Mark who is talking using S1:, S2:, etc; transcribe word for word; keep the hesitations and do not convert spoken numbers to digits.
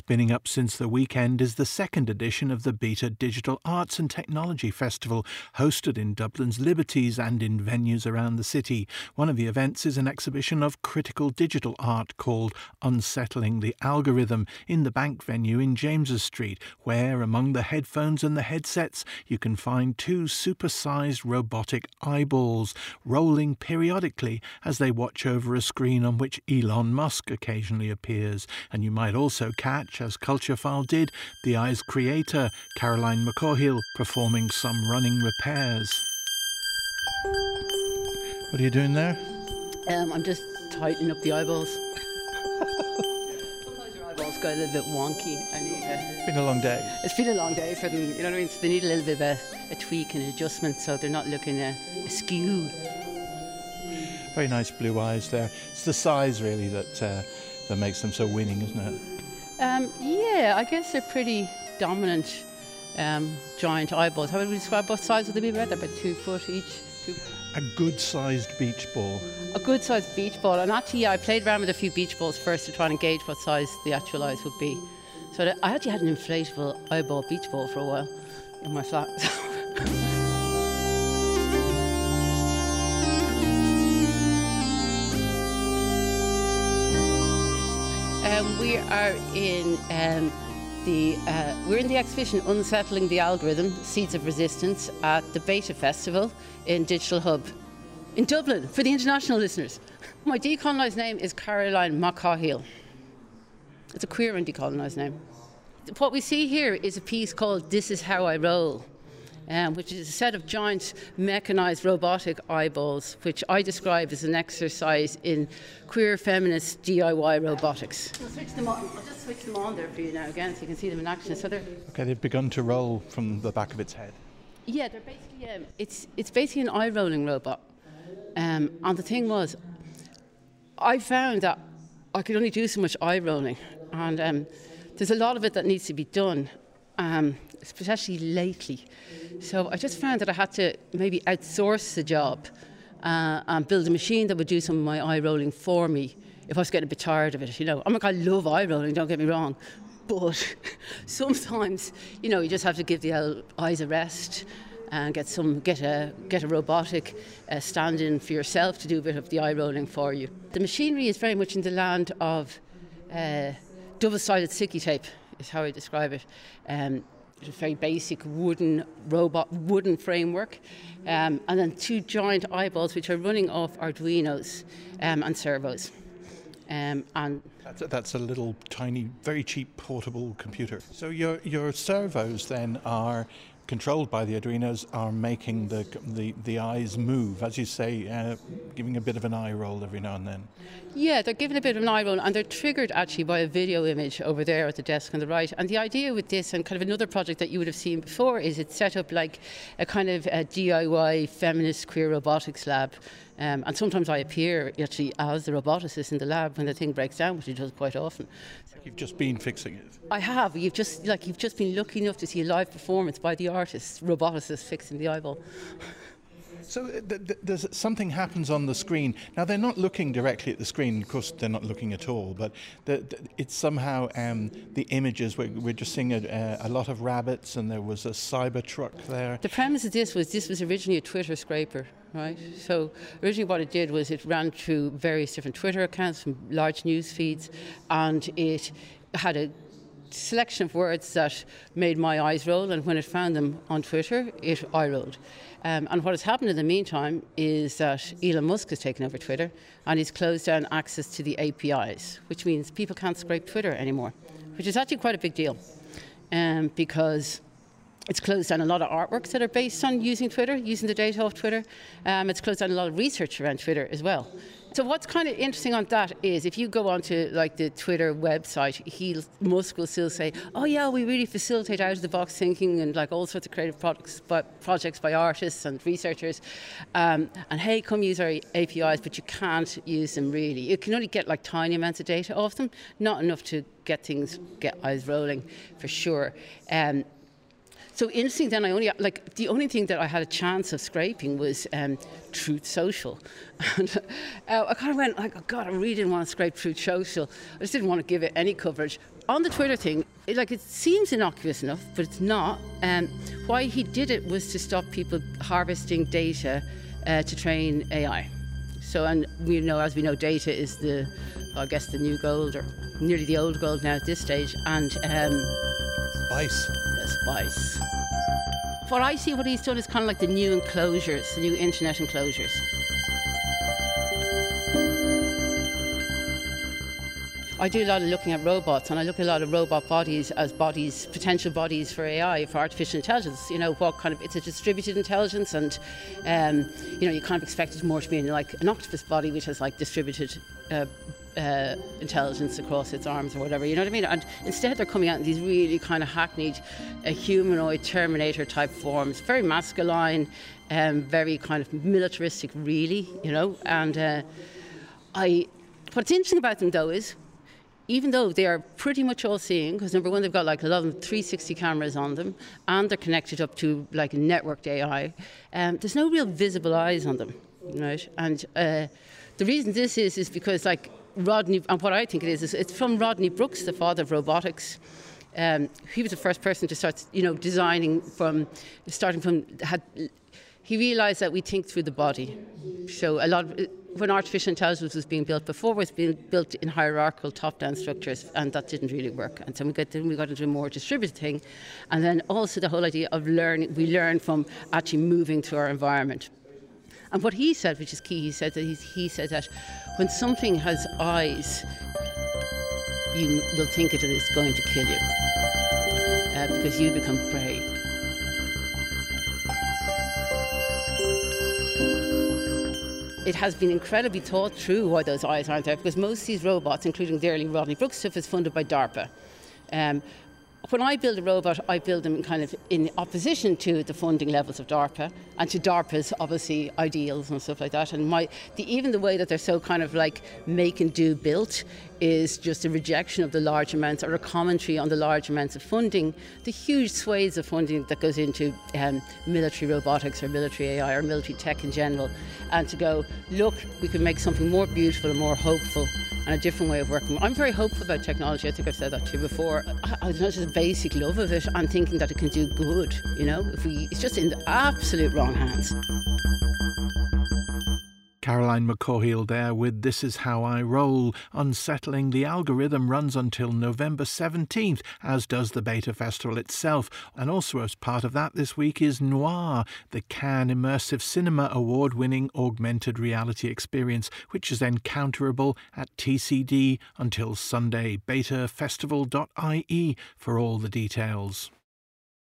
S1: Spinning up since the weekend is the second edition of the Beta Digital Arts and Technology Festival, hosted in Dublin's Liberties and in venues around the city. One of the events is an exhibition of critical digital art called Unsettling the Algorithm in the Bank venue in James's Street, where among the headphones and the headsets you can find two supersized robotic eyeballs rolling periodically as they watch over a screen on which Elon Musk occasionally appears. And you might also catch, as Culturefile did, the Eye's creator, Caroline McCahill, performing some running repairs. What are you doing there?
S2: Um, I'm just tightening up the eyeballs. Sometimes your eyeballs go a little bit wonky. And, uh,
S1: It's been a long day.
S2: It's been a long day for them, you know what I mean? So they need a little bit of a, a tweak and adjustment so they're not looking uh, askew.
S1: Very nice blue eyes there. It's the size really that uh, that makes them so winning, isn't it?
S2: Um, yeah, I guess they're pretty dominant um, giant eyeballs. How would we describe both sides of the beaver? They're about two foot each. Two.
S1: A good-sized beach ball.
S2: A good-sized beach ball. And actually, yeah, I played around with a few beach balls first to try and gauge what size the actual eyes would be. So that, I actually had an inflatable eyeball beach ball for a while in my flat. Um, we are in um, the uh, we're in the exhibition Unsettling the Algorithm: Seeds of Resistance at the Beta Festival in Digital Hub in Dublin. For the international listeners, my decolonised name is Caroline McCahill. It's a queer and decolonised name. What we see here is a piece called "This Is How I Roll," Um, which is a set of giant mechanised robotic eyeballs, which I describe as an exercise in queer feminist D I Y robotics. I'll, switch them on. I'll just switch them on there for you now again so you can see them in action. So they're
S1: okay, they've begun to roll from the back of its head.
S2: Yeah, they're basically um, it's it's basically an eye rolling robot. Um, and the thing was, I found that I could only do so much eye rolling, and um, there's a lot of it that needs to be done. Um, especially lately. So I just found that I had to maybe outsource the job uh, and build a machine that would do some of my eye rolling for me if I was getting a bit tired of it, you know. I mean, I love eye rolling, don't get me wrong, but sometimes, you know, you just have to give the eyes a rest and get some get a get a robotic uh, stand-in for yourself to do a bit of the eye rolling for you. The machinery is very much in the land of uh, double-sided sticky tape, is how I describe it. Um, it's a very basic wooden robot, wooden framework, um, and then two giant eyeballs which are running off Arduinos um, and servos. Um, and
S1: that's a, that's a little tiny, very cheap portable computer. So your your servos then are controlled by the Arduinos, are making the the the eyes move, as you say, uh, giving a bit of an eye roll every now and then.
S2: Yeah, they're giving a bit of an eye roll, and they're triggered actually by a video image over there at the desk on the right. And the idea with this, and kind of another project that you would have seen before, is it's set up like a kind of a D I Y feminist queer robotics lab. Um, and sometimes I appear actually as the roboticist in the lab when the thing breaks down, which it does quite often.
S1: You've just been fixing it.
S2: I have. You've just like you've just been lucky enough to see a live performance by the artist, roboticist fixing the eyeball.
S1: So th- th- there's something happens on the screen. Now they're not looking directly at the screen. Of course, they're not looking at all. But the, the, it's somehow um, the images. We're, we're just seeing a, a lot of rabbits, and there was a cyber truck there.
S2: The premise of this was this was originally a Twitter scraper, right? So originally, what it did was it ran through various different Twitter accounts from large news feeds, and it had a selection of words that made my eyes roll, and when it found them on Twitter, it eye rolled. Um, and what has happened in the meantime is that Elon Musk has taken over Twitter and he's closed down access to the A P Is, which means people can't scrape Twitter anymore, which is actually quite a big deal um, because it's closed down a lot of artworks that are based on using Twitter, using the data of Twitter. Um, it's closed down a lot of research around Twitter as well. So what's kind of interesting on that is if you go onto like the Twitter website, he Musk will still say, "Oh yeah, we really facilitate out of the box thinking and like all sorts of creative products, but projects by artists and researchers, um, and hey, come use our A P Is, but you can't use them really. You can only get like tiny amounts of data off them, not enough to get things get eyes rolling for sure." Um, So interesting. Then I only like the only thing that I had a chance of scraping was um, Truth Social, and uh, I kind of went like, "Oh God, I really didn't want to scrape Truth Social. I just didn't want to give it any coverage." on the Twitter thing, it, like it seems innocuous enough, but it's not. Um, why he did it was to stop people harvesting data uh, to train A I. So, and we know, as we know, data is the, well, I guess, the new gold, or nearly the old gold now at this stage. And um,
S1: Spice.
S2: the spice. What I see, what he's done is kind of like the new enclosures, the new internet enclosures. I do a lot of looking at robots, and I look at a lot of robot bodies as bodies, potential bodies for A I, for artificial intelligence. You know, what kind of, it's a distributed intelligence, and um, you know, you kind of expect it more to be in like an octopus body, which has like distributed uh, uh, intelligence across its arms or whatever. You know what I mean? And instead, they're coming out in these really kind of hackneyed, uh, humanoid Terminator type forms, very masculine, um, very kind of militaristic, really. You know, and uh, I. What's interesting about them, though, is even though they are pretty much all seeing, because number one, they've got like a lot of three sixty cameras on them, and they're connected up to like a networked A I, um, there's no real visible eyes on them, right? And uh, the reason this is, is because like Rodney, and what I think it is, is it's from Rodney Brooks, the father of robotics. Um, he was the first person to start, you know, designing from, starting from, had, he realised that we think through the body. So a lot of, when artificial intelligence was being built before, it was being built in hierarchical top-down structures, and that didn't really work. And so we got, then we got into a more distributed thing. And then also the whole idea of learning, we learn from actually moving through our environment. And what he said, which is key, he said that, he's, he said that when something has eyes, you will think it is going to kill you, uh, because you become prey. It has been incredibly thought through why those eyes aren't there, because most of these robots, including the early Rodney Brooks stuff, is funded by DARPA. Um, when I build a robot, I build them kind of in opposition to the funding levels of DARPA and to DARPA's, obviously, ideals and stuff like that. And my, the, even the way that they're so kind of like make and do built is just a rejection of the large amounts, or a commentary on the large amounts of funding, the huge swathes of funding that goes into um, military robotics or military A I or military tech in general, and to go, look, we can make something more beautiful and more hopeful and a different way of working. I'm very hopeful about technology. I think I've said that to you before. I, I not just a basic love of it. I'm thinking that it can do good, you know, if we, it's just in the absolute wrong hands.
S1: Caroline McCahill there with This Is How I Roll. Unsettling the algorithm runs until November seventeenth, as does the Beta Festival itself. And also as part of that this week is Noir, the Cannes Immersive Cinema award-winning augmented reality experience, which is encounterable at T C D until Sunday. beta festival dot I E for all the details.